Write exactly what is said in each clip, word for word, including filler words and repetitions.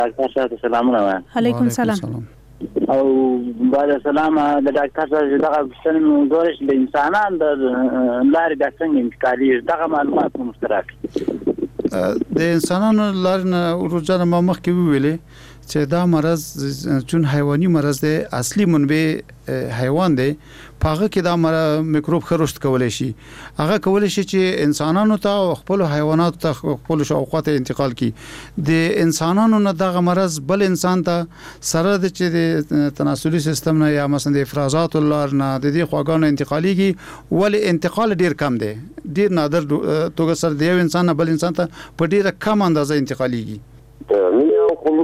ډاکټر صاحب سلامونه وایم. علیکم سلام. او بعد سلام د ډاکټر صاحب دغه بسنه موضوع د انسانان د لارې د څنګه انتقالي دغه معلومات مشترک د انسانانو لارې نه روزانه ما مخکې ویلې چې دا مرض چون حیواني مرض دی اصلي منبع حیوان دی پاغه کې دا میکروب خرشت کولای شي هغه کولای شي چې انسانانو ته او خپل حیوانات ته خپل شاوخوا ته انتقال کی د انسانانو نه دغه مرض بل انسان ته سره د چې د تناسلي سیستم نه یا مثلا د افرازات لار نه د دې خواګانو انتقاليږي ول انتقال ډیر کم دی ډیر نادر توګه سره د یو انسان بل انسان ته په ډیره کم اندازه انتقاليږي. مینه او کوم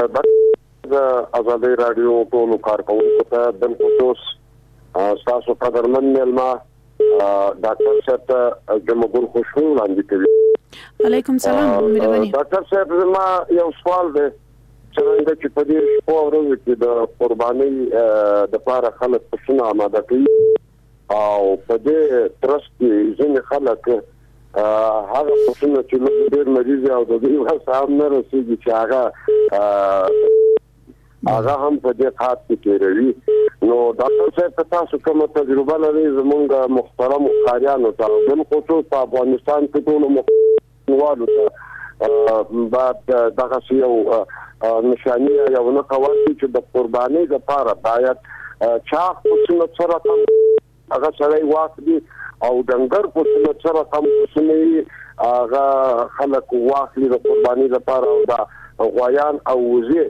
څه د ازادي رادیو ټولو کارکونکو ته د خصوص تاسو په درمن ملما ډاکټر صاحب جمهور خوشو وړاندې کوي. علیکم سلام مهرباني. ډاکټر صاحب زما یو سوال دی څنګه چې په دې شپه ورځ کې د قرباني د لپاره خلک پښتنه آماده کوي او په دې ترڅ کې ځینې خلک هغه پښتنه چې ډېر مریض او د دې وسام نه رسېږي چې هغه هغه هم په دې خاط کې کېږي. نو ډاکټر صاحب تاسو کومه تجربه لرئ زموږ محترم قاریانو ته د خصوص په افغانستان کې ټول مخوالو ته بعد دغه یو نشانی یو نه کوي چې د قرباني لپاره باید چا خصوصا سره هغه سره واخلي او دنګر په څه سره کوم څه هغه خلک واخلي د قرباني لپاره او دا غویان او وزي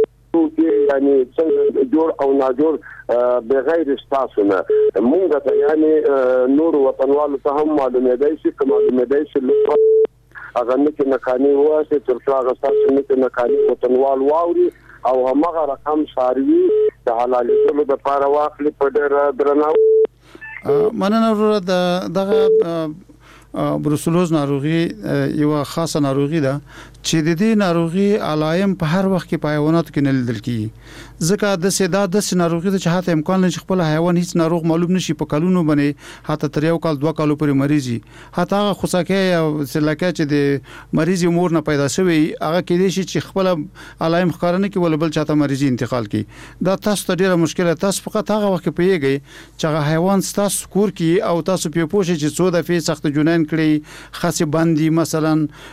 چې یعنی څنګه جوړ او ناجوړ بغیر استاسونه موږ ته یعنی نور وطنوالو ته هم معلومه دی چې کوم معلومه دی چې هغه نه کې نکاني واسه تر څو هغه تاسو نه کې نکاني وطنوال واوري او هغه رقم ساروي د حلالېدلو لپاره واخلي په ډېر درناوي. مننه ورو د دغه بروسلوز ناروغي یو خاصه ناروغي ده چې د دې ناروغي علایم په هر وخت کې په حیواناتو کې نه لیدل کیږي ځکه د سیدا د ناروغي د چاته امکان لري خپل حیوان هیڅ ناروغ معلوم نشي په کلونو باندې حتی تر یو کال دوه کالو پورې مریضي حتی هغه خوساکه یا سلکه چې د مریضي مور نه پیدا شوی هغه کې دي چې خپل علایم ښکارنه کې ول بل چاته مریضي انتقال کی دا تاسو ته ډیره مشکله تاسو فقط هغه وخت پیږي چې هغه حیوان تاسو کور کې او تاسو په پوښتنه چې څو دفعه سخت جنین کړی خاصه باندې مثلا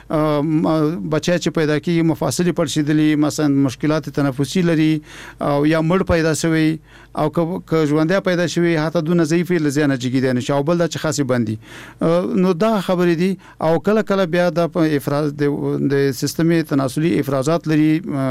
بچا چې پیدا کیږي مفاصلې پړشیدلې مثلا مشکلات تنفسي لري او یا مړ پیدا شوی او که ژوندیا پیدا شوی حتی دونه ضعیفه لزیانه جګیدي نه شاو بل د چې خاصه باندې نو دا خبرې دي او کله کله بیا د افراز د سیستمي تناسلي افرازات لري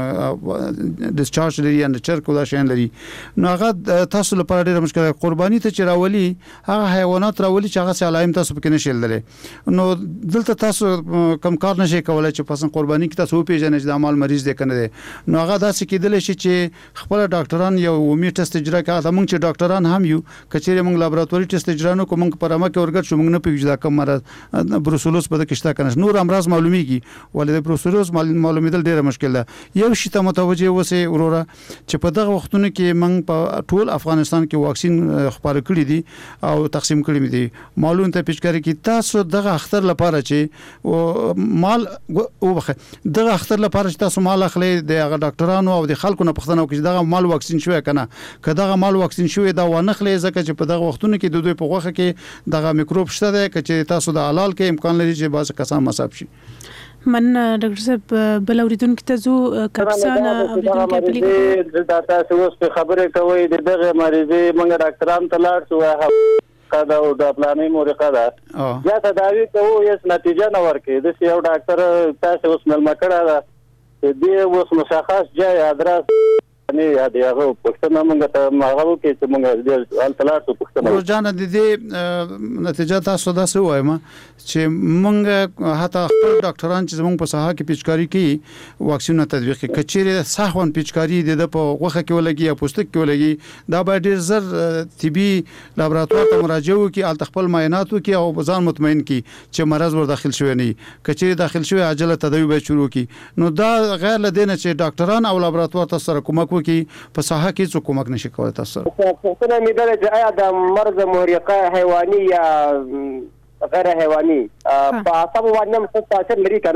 ډیسچارج لري یا چرکو دا شین لري نو هغه تاسو لپاره ډیره مشکله قرباني ته چراولي هغه حیوانات راولي چې هغه سلایم تاسو پکې نشل لري نو دلته تاسو کم کار نشي کولای چې پسند قرباني کې تاسو پیژنئ چې د عمل مریض دی کنه دی نو هغه داسې کېدل شي چې خپل ډاکټران یو عمومي ټیسټ اجرا کوي دا موږ چې ډاکټران هم یو کچېره موږ لابراتواري ټیسټ اجرا نو کوم پر امه کې ورګر شو موږ نه پیژو دا کوم مرض بروسلوز په دکشته کنه نور امراض معلومیږي ولې د بروسلوز معلومیدل ډیره مشکل ده یو شی ته متوجه وسه وروره چې په دغه وختونو کې موږ په ټول افغانستان کې واکسین خبره کړې دي او تقسیم کړې دي معلوم ته پیچکاري کې تاسو دغه اختر لپاره چې مال وبخه دغه اختر لپاره چې تاسو مال اخلي د هغه ډاکټرانو او د خلکو نه پښتنه کوي دغه مال واکسین شوی کنه کداغه مال واکسین شوی دا ونخلې ځکه چې په دغه وختونو کې د دوی په غوخه کې دغه میکروب شته ده چې تاسو د حلال کې امکان لري چې باز کسان مصاب شي. من ډاکټر صاحب بل اوریدونکو ته زو کپسانه اوریدونکو پلیګ دا تاسو اوس خبره کوي دغه مریضي موږ ډاکټران ته لاړ شو دا او د پلانې مورقه ده یا تداوی کوو یس نتیجه نه ورکې د یو ډاکټر تاسو اوس مل مکړه ده دې اوس مشخص ځای ادرس نه یاد یو پښتنه موږ ته ماغو کې چې موږ د التلات پښتنه ورجانه د دې نتیجه تاسو دا څه وایم چې موږ حتی خپل ډاکټران چې موږ په ساحه کې پیچکاری کوي واکسین تطبیق کوي کچېره صحون پیچکاری د په غوخه کې ولګي یا پوستک کې ولګي دا به ډیر زر طبي لابراتوار ته مراجعه وکړي ال خپل معاینات وکړي او ځان مطمئن کړي چې مرض ور داخل شوی نه کچېره داخل شوی عاجله تداوی به شروع کړي نو دا غیر لدینه چې ډاکټران او لابراتوار ته سره کومک کې په ساحه کې څه کومک نشي کولای تاسو پوښتنه مې ده چې آیا د مرض محرقه حیواني یا غیر حیواني په تاسو باندې څه تاثیر لري کنه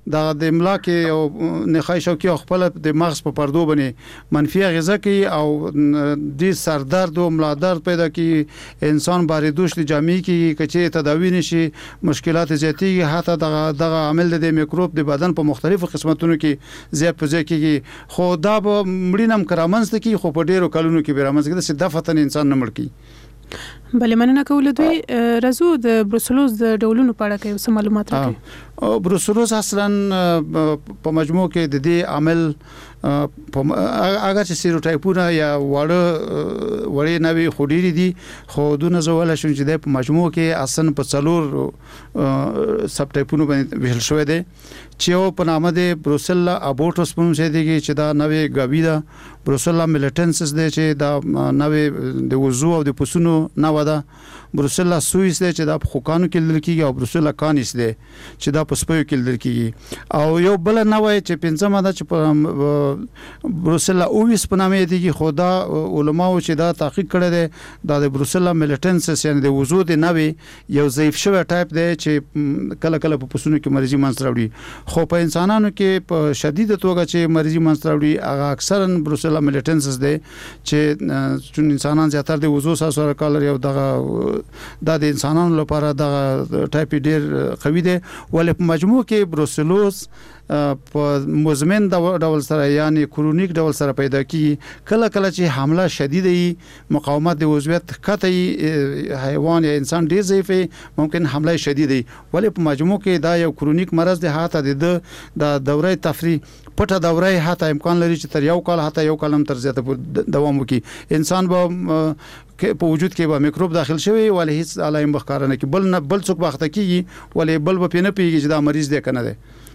دا د املا کې او نخای شوکي خپل د مغز په پردو باندې منفي غذا کوي او د سر درد او ملا درد پیدا کوي انسان باریدوش د جامع کې کچې تداوی نشي مشکلات زیاتېږي حتی دغه دغه عامل د میکروب د بدن په مختلفو قسمتونو کې زیات په ځای کې خو دا به مړینم کرامنځ کې خو په ډیرو کلونو کې به رامنځ کې د دفتن انسان نه مړ کی بلې مننه کوله دوی رازو د بروسلوز د ډولونو په اړه کې څه معلومات راکړي بروسلوز اصلا په مجموع کې د دې عامل اگر چې سیروټایپونه یا وړه وړې نوي خوري دي خو دونه زول شون چې د مجموع کې اصلا په څلور سب ټایپونو باندې ویل شوی دی چې په نامه د بروسلا ابورټوس په نوم څه دی چې دا نوې غوی ده بروسلا میلیټنسس دی چې دا نوې د وضو او د پسونو نه ودا بروسلا سویس دی چې دا په خوکانو کې لیدل کیږي او بروسلا کانیس دی چې دا په سپیو کې لیدل کیږي او یو بل نه وای چې پنځمه دا چې په بروسلا اوویس په نامه دی خدا علماو چې دا تحقیق کړی دی دا د بروسلا میلیټنسس یعنی د وضو د نوې یو ضعیف شوی ټایپ دی چې کله کله په پسونو کې مرضی منځ راوړي خو په انسانانو کې په شدید توګه چې مرضی منځ راوړي هغه اکثرا بروسلا میلیټنسس دی چې چې انسانان زیاتره د وضو سره کال یو دغه دا د انسانانو لپاره دغه ټایپ ډیر قوي دی ولې په مجموع کې بروسلوز په مزمن ډول سره یعنی کرونیک ډول سره پیدا کی کله کله چې حمله شدید وي مقاومت د عضویت کته حیوان یا انسان ډیر ضعیف ممکن حمله شدید وي ولې په مجموع کې دا یو کرونیک مرض دی حتی د دوره تفریح پټه دوره حتی امکان لري چې تر یو کال حتی یو کال هم تر زیاته دوام وکړي انسان به په وجود کې به میکروب داخل شوی ولې هیڅ علائم بخاره نه کی بل نه بل څوک وخت کیږي ولې بل به پینې پیږي چې دا مریض دی کنه دی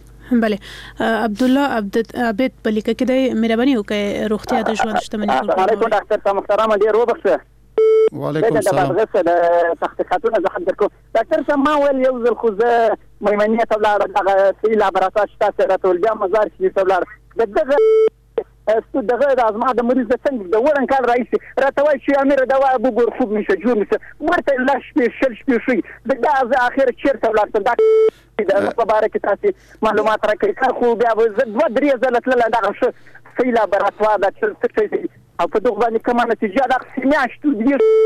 بله عبد الله عبد عابد پلیک کې د مهرباني وکړئ روغتیا د ژوند شتمنۍ علیکم ډاکټر ته محترم ډیر وبخښه وعلیکم السلام د تحقیقاتونو زه حد درکو ډاکټر ته ما ول یو ځل خو زه میمنیه ته ولاړم دغه سی لابراتوار شته چې راټول بیا مزار کې ته ولاړ دغه استو دغه د ازما د مریض د څنګه د ورن کال رئیس راټوي چې امیر دوا ابو ګور خوب نشه جوړ نشه ورته لاش په شل شپې شي د غاز اخر چیرته ولاړ دا د مبارک تاسو معلومات راکړي خو بیا زه دوه درې ځله تل دغه شو سی لابراتوار د څه څه او په دغه باندې کومه نتیجه د سیمیاشتو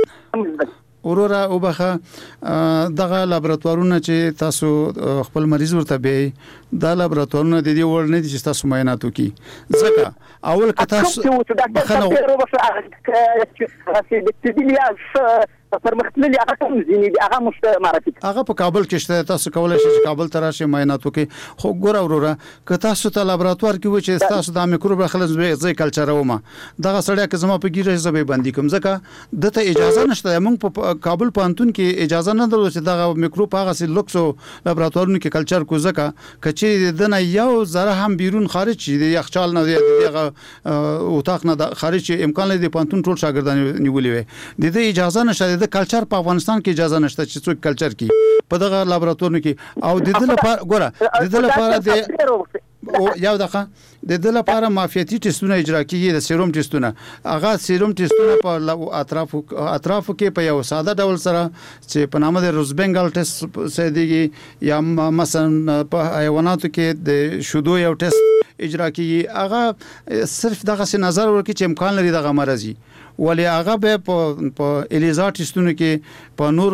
دی اورورا او بخه دغه لابراتوارونه چې تاسو خپل مریض ورته به دا لابراتوارونه د دې ور نه دي چې تاسو معاینات وکړي ځکه اول که تاسو بخنه پرمختللي هغه کوم ځینې دي هغه مشتمراتي هغه په کابل کې شته تاسو کولای شئ چې کابل ته راشئ معاینات وکړئ خو ګور اورورا که تاسو ته لابراتوار کې و چې تاسو د میکروب خلک زې کلچر ومه دغه سړی که زما په ګیره زبې باندې کوم ځکه دته اجازه نشته موږ په کابل پانتون کې اجازه نه درلود چې دغه میکروب هغه سي لوکسو لابراتوارونو کې کلچر کو ځکه کچې دنه یو ذره هم بیرون خارج شي د یخچال نه دغه اوتاق نه خارج امکان لري د پانتون ټول شاګردان نیولې وي د دې اجازه نشته د کلچر په افغانستان کې اجازه نشته چې څوک کلچر کی په دغه لابراتوار کې او د دې لپاره ګوره د دې لپاره د او یو دغه د دې لپاره معافیتي ټیسټونه اجرا کیږي د سیروم ټیسټونه هغه سیروم ټیسټونه په اطراف اطراف کې په یو ساده ډول سره چې په نامه د روزبنګل ټیسټ سره دیږي یا مثلا په حیواناتو کې د شودو یو ټیسټ اجرا کیږي هغه صرف دغه څه نظر ورکړي چې امکان لري دغه مرضی ولی هغه به په په الیزا ټیسټونو کې په نور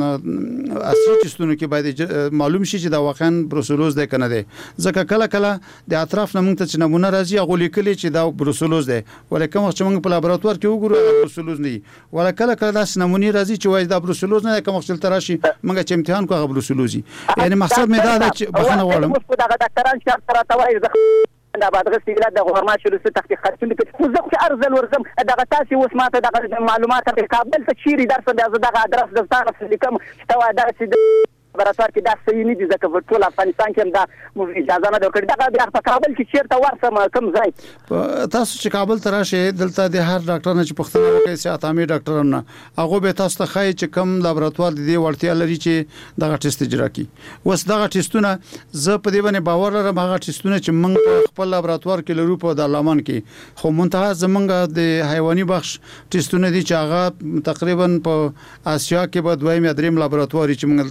اصلي ټیسټونو کې باید معلوم شي چې دا واقعا بروسلوز دی کنه دی ځکه کله کله د اطراف نه موږ ته نمونه راځي هغه لیکلي چې دا بروسلوز دی ولی کوم چې موږ په لابراتوار کې وګورو بروسلوز نه ولی کله کله دا نمونه راځي چې وایي دا بروسلوز نه کوم چې تراشي موږ چې امتحان کوو بروسلوزي یعنی مقصد مې دا ده چې بخنه غواړم دا ډاکټران چې تر تا وایي دا بعد غسي د غورما شروع تحقیقاتونه کوي خو زه ارزل ورزم دغه تاسو اوس ماته دغه معلومات په کابل ته چیرې درس دغه ادرس د تاسو لیکم چې دا درس لابراتوار کې دا صحیح نه دي ځکه په ټول افغانستان کې دا اجازه نه درکړي دا بیا په کابل کې چیرته ورسم کوم ځای تاسو چې کابل ته راشئ دلته د هر ډاکټر نه چې پوښتنه وکړي چې اتامي ډاکټرانو هغه به تاسو ته ښایي چې کوم لابراتوار د دې وړتیا لري چې دغه ټیسټ اجرا کړي وس دغه ټیسټونه زه په دې باندې باور لرم هغه ټیسټونه چې موږ خپل لابراتوار کې لرو په د لامن کې خو منتها زمونږ د حیواني بخش ټیسټونه دي چې هغه تقریبا په آسیا کې په دویم یا دریم لابراتوار چې موږ تل کار کوو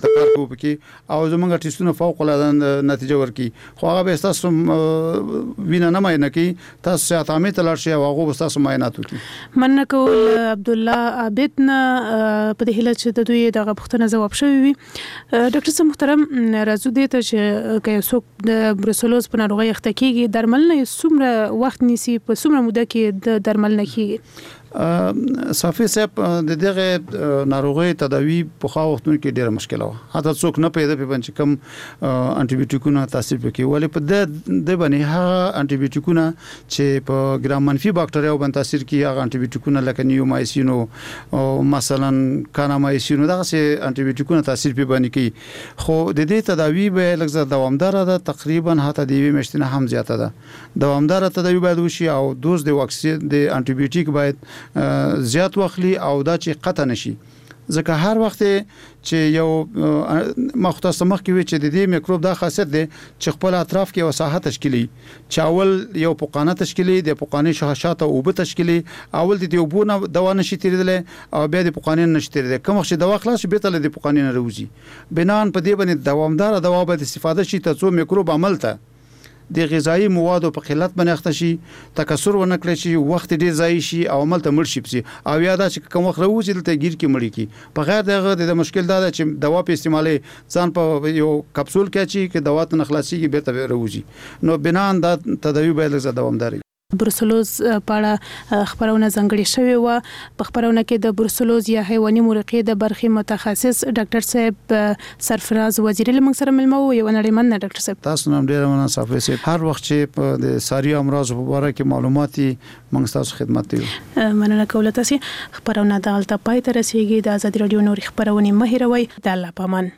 وبکې او زمونږ ټیسټونه فوق العاده نتیجه ورکي خو هغه به تاسو وینه نه ماینه کی تاسو سیاحت عامه تلل شي او هغه به تاسو معاینات وکړي. مننه کول عبد الله عابد نه په دې هله چې د دوی دغه پوښتنه جواب شوی وي. ډاکټر صاحب محترم راځو دې ته چې که څوک د بروسلوز په ناروغي اخته کیږي درمل نه څومره وخت نیسي په څومره موده کې د درمل نه کیږي؟ صافي صاحب د دغه ناروغي تداوی په خا وختونو کې ډیره مشکله و حتی څوک نه پیدا په چې کم انټي بیوټیکونه تاثیر وکړي ولې په د د باندې هغه انټي بیوټیکونه چې په ګرام منفي باکټریا باندې تاثیر کوي هغه انټي بیوټیکونه لکه نیومایسین او مثلا کانامایسین دغه سي انټي بیوټیکونه تاثیر په باندې کوي خو د دې تداوی به لږ دوامدار ده تقریبا حتی د وی مشتنه هم زیاته ده دوامدار تداوی باید وشي او دوز د واکسین د انټي بیوټیک باید زیات واخلي او دا چې قطع نشي ځکه هر وخت چې یو مختص مخ کې وي چې د دې میکروب دا خاصیت دی چې خپل اطراف کې وساحت تشکیلي چاول یو پوقانه تشکیلي د پوقانه شهشات او وب تشکیلي اول د دیوبونه دوا نشي تیرېدل او بیا د پوقانه نشي تیرېدل کوم چې دوا خلاص به تل د پوقانه نه روزي بنان په دې باندې دوامدار دوا به استفاده شي ته څو میکروب عمل ته د غذایی موادو په قلت باندې اخته شي تکثر ونه کړی شي وخت ډیر ضایع شي او عمل ته مړ شي پسي او یا دا چې کوم وخت راوځي دلته گیر کې مړی کی په غیر دغه د مشکل دا چې دوا په استعمالي ځان په یو کپسول کې چې دوا ته نخلاصيږي به ته راوځي نو بنان دا تداوی به لږه دوامداري. بروسلوز په خبرونه ځنګړې شوی و په خبرونه کې د بروسلوز یا حیواني مرقې د برخې متخصص ډاکټر صاحب سرفراز وزیری لمن سره ملمو یو نړیمن ډاکټر صاحب تاسو نام ډیر مناسب سي هر وخت چې په د ساري امراض په اړه کې معلوماتي موږ تاسو خدمت یو مننه کوله تاسو خبرونه د الته پای ته رسیدي د آزادي رادیو نور خبرونه مهیروي د الله پامان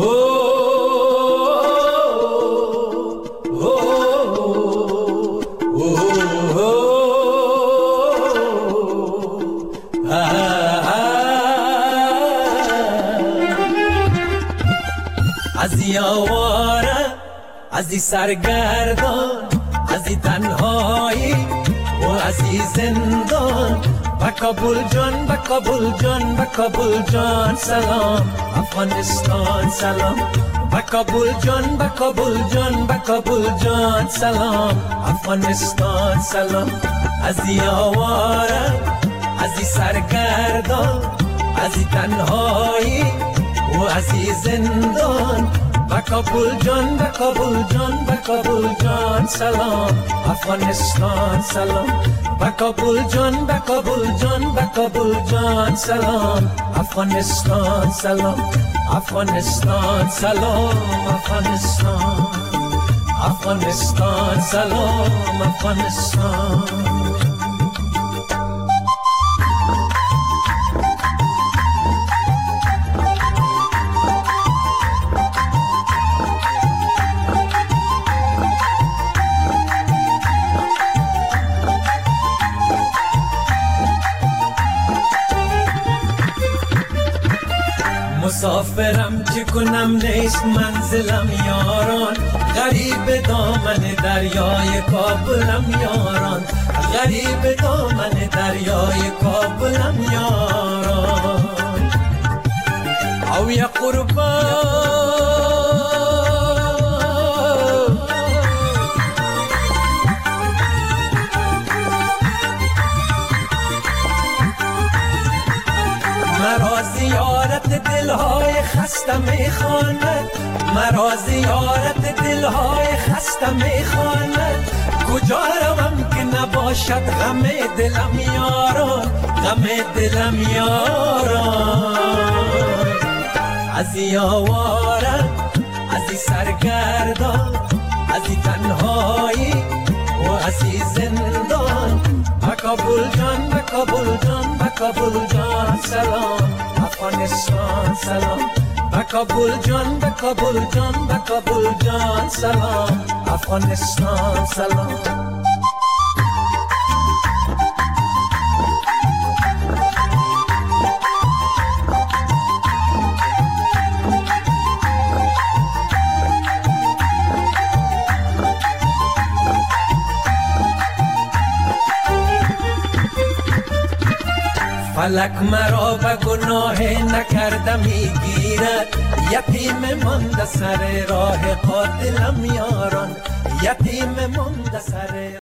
ازی آواره ازی سرگردان ازی تنهایی و ازی زندان با کابل جان با کابل جان با کابل جان سلام افغانستان سلام با کابل جان با کابل جان با کابل جان سلام افغانستان سلام ازی آواره ازی سرگردان ازی تنهایی و ازی زندان با کابل جان با کابل جان با کابل جان سلام افغانستان سلام با کابل جان با کابل جان با کابل جان سلام افغانستان سلام افغانستان سلام افغانستان افغانستان سلام افغانستان مسافرم چه کنم نیست منزلم یاران غریب دامن دریای کابلم یاران غریب دامن دریای کابلم یاران او یا قربان مرا زیارت دلهای خسته میخواند مرا زیارت دلهای خسته میخواند کجا روم که نباشد غم دلم یاران غم دلم یاران ازی آواره ازی سرگردان ازی تنهایی و ازی زندان با کابل جان با کابل جان با کابل جان سلام افغانستان سلام با کابل جان با کابل جان با کابل جان سلام افغانستان سلام فلک مرا به گناه نکرده میگیرد یتیم مانده سر راه قاتلم یاران یتیم مانده سر